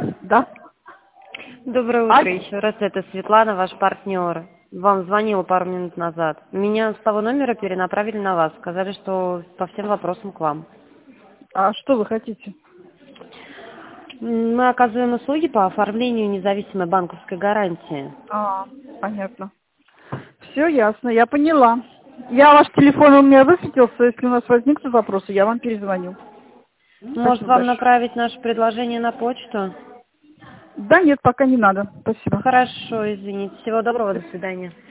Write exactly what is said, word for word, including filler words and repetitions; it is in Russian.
Да. Доброе утро Алло. еще раз. Это Светлана, ваш партнер. Вам звонила пару минут назад. Меня с того номера перенаправили на вас. Сказали, что по всем вопросам к вам. А что вы хотите? Мы оказываем услуги по оформлению независимой банковской гарантии. А, понятно. Все ясно, я поняла. Я ваш телефон у меня высветился. Если у нас возникнут вопросы, я вам перезвоню. Может, Спасибо вам большое. направить наше предложение на почту? Да нет, пока не надо. Спасибо. Хорошо, извините. Всего доброго, до свидания.